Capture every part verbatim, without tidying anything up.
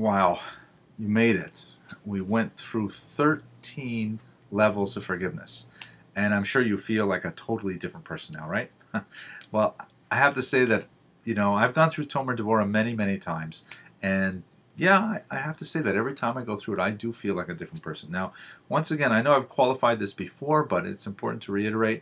Wow, you made it. We went through thirteen levels of forgiveness. And I'm sure you feel like a totally different person now, right? Well, I have to say that, you know, I've gone through Tomer Devorah many, many times. And yeah, I, I have to say that every time I go through it, I do feel like a different person. Now, once again, I know I've qualified this before, but it's important to reiterate.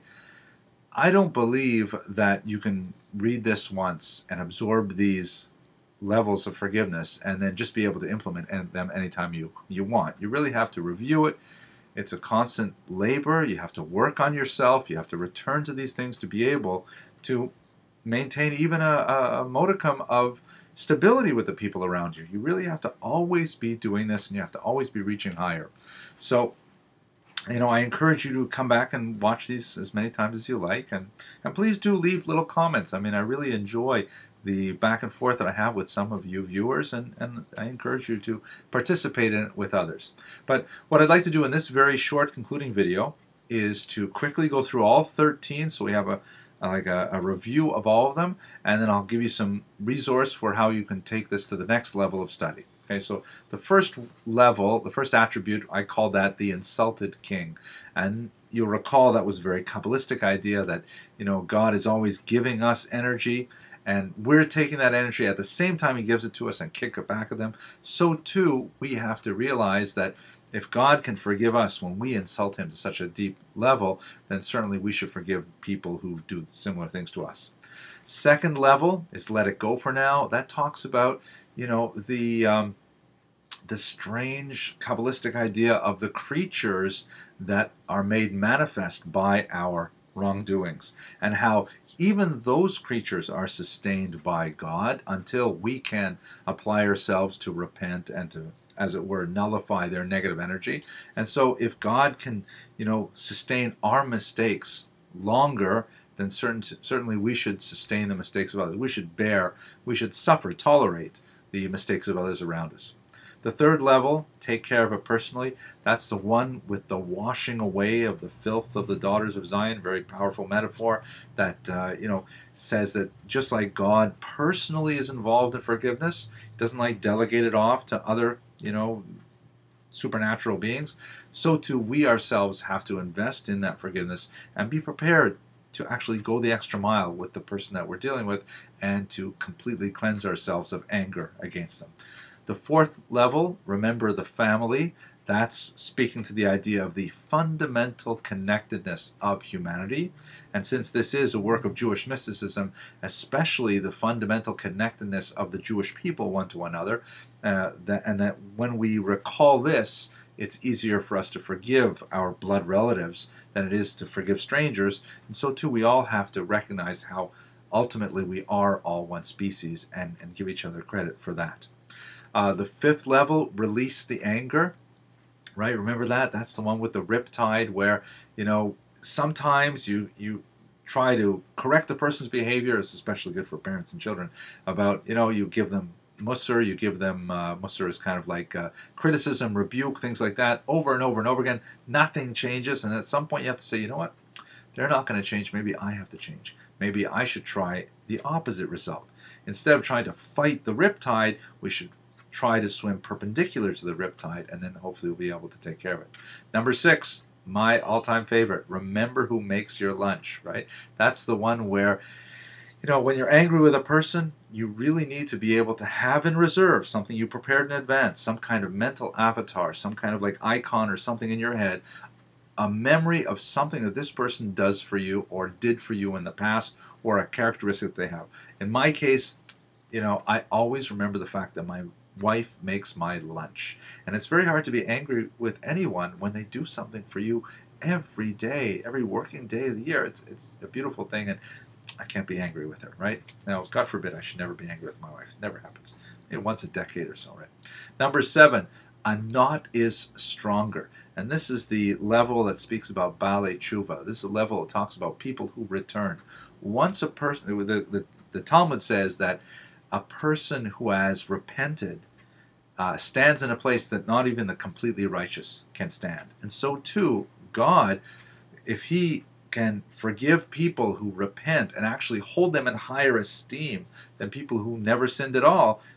I don't believe that you can read this once and absorb these levels of forgiveness and then just be able to implement them anytime you, you want. You really have to review it. It's a constant labor. You have to work on yourself. You have to return to these things to be able to maintain even a, a modicum of stability with the people around you. You really have to always be doing this, and you have to always be reaching higher. So, you know, I encourage you to come back and watch these as many times as you like, and, and please do leave little comments. I mean, I really enjoy the back and forth that I have with some of you viewers, and, and I encourage you to participate in it with others. But what I'd like to do in this very short concluding video is to quickly go through all thirteen, so we have a like a, a review of all of them, and then I'll give you some resource for how you can take this to the next level of study. Okay, so the first level, the first attribute, I call that the insulted king. And you'll recall that was a very Kabbalistic idea that, you know, God is always giving us energy, and we're taking that energy at the same time he gives it to us and kick it back at them. So too, we have to realize that if God can forgive us when we insult him to such a deep level, then certainly we should forgive people who do similar things to us. Second level is let it go for now. That talks about, you know, the um, the strange Kabbalistic idea of the creatures that are made manifest by our wrongdoings, and how even those creatures are sustained by God until we can apply ourselves to repent and to, as it were, nullify their negative energy. And so if God can, you know, sustain our mistakes longer, then certain, certainly we should sustain the mistakes of others. We should bear, we should suffer, tolerate the mistakes of others around us. The third level, take care of it personally. That's the one with the washing away of the filth of the daughters of Zion. Very powerful metaphor that uh, you know says that just like God personally is involved in forgiveness, he doesn't like delegate it off to other you know supernatural beings. So too we ourselves have to invest in that forgiveness and be prepared to actually go the extra mile with the person that we're dealing with and to completely cleanse ourselves of anger against them. The fourth level, remember the family. That's speaking to the idea of the fundamental connectedness of humanity. And since this is a work of Jewish mysticism, especially the fundamental connectedness of the Jewish people one to another, uh, that, and that when we recall this, it's easier for us to forgive our blood relatives than it is to forgive strangers. And so too, we all have to recognize how ultimately we are all one species, and, and give each other credit for that. Uh, the fifth level, release the anger, right? Remember that? That's the one with the riptide where, you know, sometimes you, you try to correct the person's behavior. It's especially good for parents and children about, you know, you give them Musar, you give them, uh, Musar is kind of like uh, criticism, rebuke, things like that, over and over and over again. Nothing changes, and at some point you have to say, you know what? They're not going to change. Maybe I have to change. Maybe I should try the opposite result. Instead of trying to fight the riptide, we should try to swim perpendicular to the riptide, and then hopefully we'll be able to take care of it. Number six, my all-time favorite, remember who makes your lunch, right? That's the one where, you know, when you're angry with a person, you really need to be able to have in reserve something you prepared in advance, some kind of mental avatar, some kind of like icon or something in your head, a memory of something that this person does for you or did for you in the past, or a characteristic that they have. In my case, you know, I always remember the fact that my wife makes my lunch. And it's very hard to be angry with anyone when they do something for you every day, every working day of the year. It's, it's a beautiful thing, and I can't be angry with her, right? Now, God forbid I should never be angry with my wife. It never happens. Maybe once a decade or so, right? Number seven, a knot is stronger. And this is the level that speaks about Baalei Tshuva. This is a level that talks about people who return. Once a person, the, the, the Talmud says that a person who has repented uh, stands in a place that not even the completely righteous can stand. And so too, God, if he can forgive people who repent and actually hold them in higher esteem than people who never sinned at all,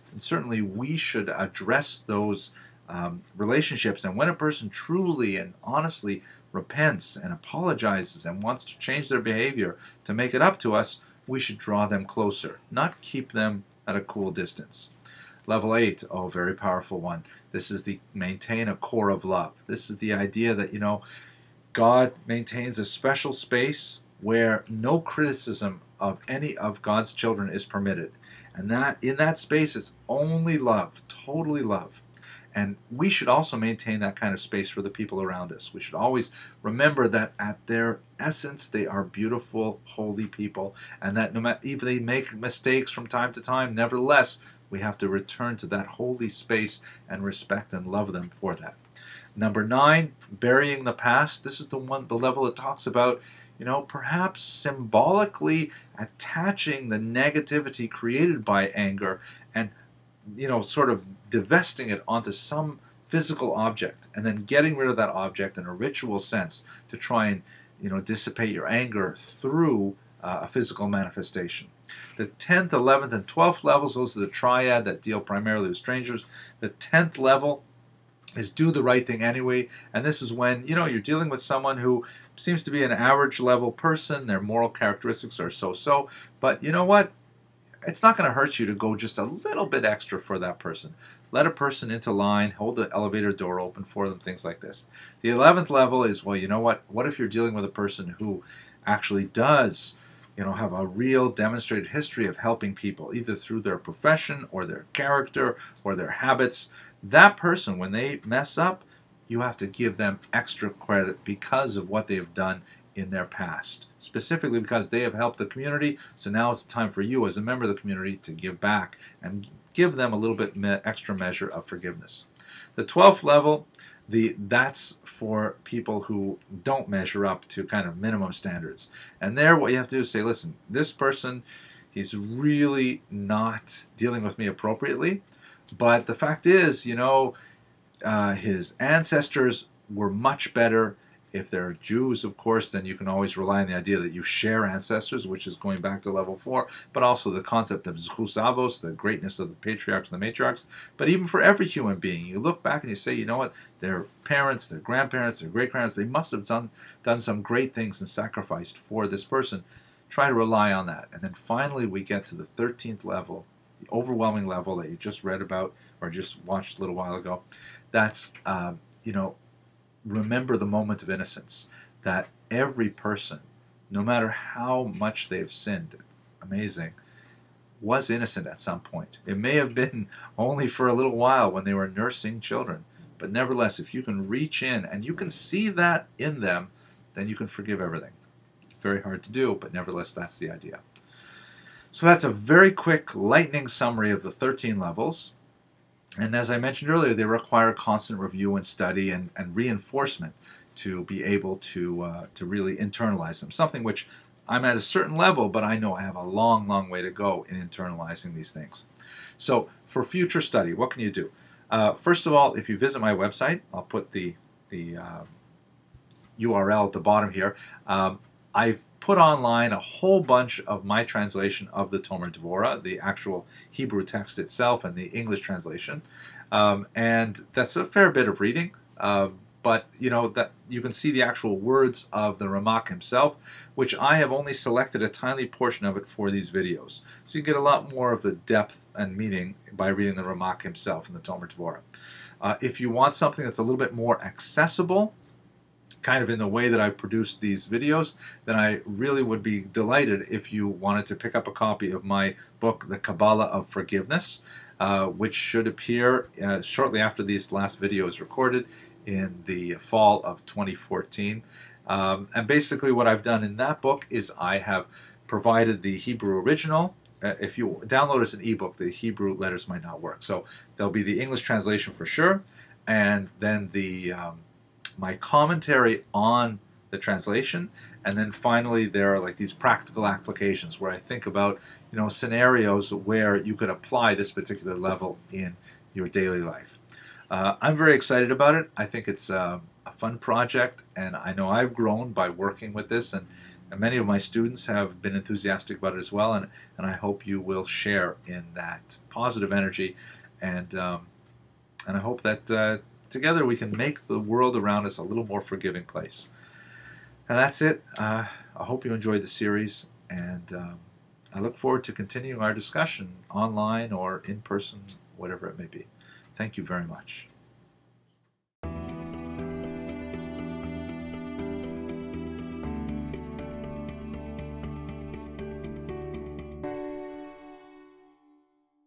And certainly we should address those um, relationships. And when a person truly and honestly repents and apologizes and wants to change their behavior to make it up to us, we should draw them closer, not keep them at a cool distance. Level eight, oh, very powerful one. This is the maintain a core of love. This is the idea that, you know, God maintains a special space where no criticism of any of God's children is permitted. And that in that space it's only love, totally love. And we should also maintain that kind of space for the people around us. We should always remember that at their essence they are beautiful, holy people, and that no matter if they make mistakes from time to time, nevertheless we have to return to that holy space and respect and love them for that. Number nine, burying the past. This is the one, the level that talks about, you know, perhaps symbolically attaching the negativity created by anger and, you know, sort of divesting it onto some physical object and then getting rid of that object in a ritual sense to try and, you know, dissipate your anger through uh, a physical manifestation. The tenth, eleventh, and twelfth levels, those are the triad that deal primarily with strangers. The tenth level is do the right thing anyway, and this is when, you know, you're dealing with someone who seems to be an average level person, their moral characteristics are so-so, but you know what? It's not going to hurt you to go just a little bit extra for that person. Let a person into line, hold the elevator door open for them, things like this. The eleventh level is, well, you know what? What if you're dealing with a person who actually does, you know, have a real demonstrated history of helping people, either through their profession or their character or their habits? That person, when they mess up, you have to give them extra credit because of what they have done in their past, specifically because they have helped the community. So now it's time for you as a member of the community to give back and give them a little bit me extra measure of forgiveness. The twelfth level, the that's for people who don't measure up to kind of minimum standards. And there what you have to do is say, listen, this person, he's really not dealing with me appropriately. But the fact is, you know, uh, his ancestors were much better. If they're Jews, of course, then you can always rely on the idea that you share ancestors, which is going back to level four, but also the concept of Zchus Avos, the greatness of the patriarchs and the matriarchs. But even for every human being, you look back and you say, you know what, their parents, their grandparents, their great-grandparents, they must have done, done some great things and sacrificed for this person. Try to rely on that. And then finally we get to the thirteenth level, the overwhelming level that you just read about or just watched a little while ago. That's, uh, you know, remember the moment of innocence, that every person, no matter how much they've sinned, amazing, was innocent at some point. It may have been only for a little while when they were nursing children, but nevertheless, if you can reach in and you can see that in them, then you can forgive everything. It's very hard to do, but nevertheless, that's the idea. So that's a very quick, lightning summary of the thirteen levels. And as I mentioned earlier, they require constant review and study and, and reinforcement to be able to, uh, to really internalize them. Something which I'm at a certain level, but I know I have a long, long way to go in internalizing these things. So for future study, what can you do? Uh, first of all, if you visit my website, I'll put the, the uh, U R L at the bottom here. Um, I've put online a whole bunch of my translation of the Tomer Devorah, the actual Hebrew text itself and the English translation. Um, and that's a fair bit of reading. Uh, but, you know, that you can see the actual words of the Ramak himself, which I have only selected a tiny portion of it for these videos. So you get a lot more of the depth and meaning by reading the Ramak himself in the Tomer Devorah. Uh, if you want something that's a little bit more accessible, kind of in the way that I've produced these videos, then I really would be delighted if you wanted to pick up a copy of my book, The Kabbalah of Forgiveness, uh, which should appear uh, shortly after this last video is recorded in the fall of twenty fourteen. Um, and basically what I've done in that book is I have provided the Hebrew original. Uh, if you download as an ebook, the Hebrew letters might not work. So there'll be the English translation for sure, and then the um, my commentary on the translation, and then finally there are like these practical applications where I think about, you know, scenarios where you could apply this particular level in your daily life. Uh, I'm very excited about it. I think it's uh, a fun project, and I know I've grown by working with this and And many of my students have been enthusiastic about it as well, and, and I hope you will share in that positive energy, and um, and I hope that uh, together we can make the world around us a little more forgiving place. And that's it. Uh, I hope you enjoyed the series, and um, I look forward to continuing our discussion online or in person, whatever it may be. Thank you very much.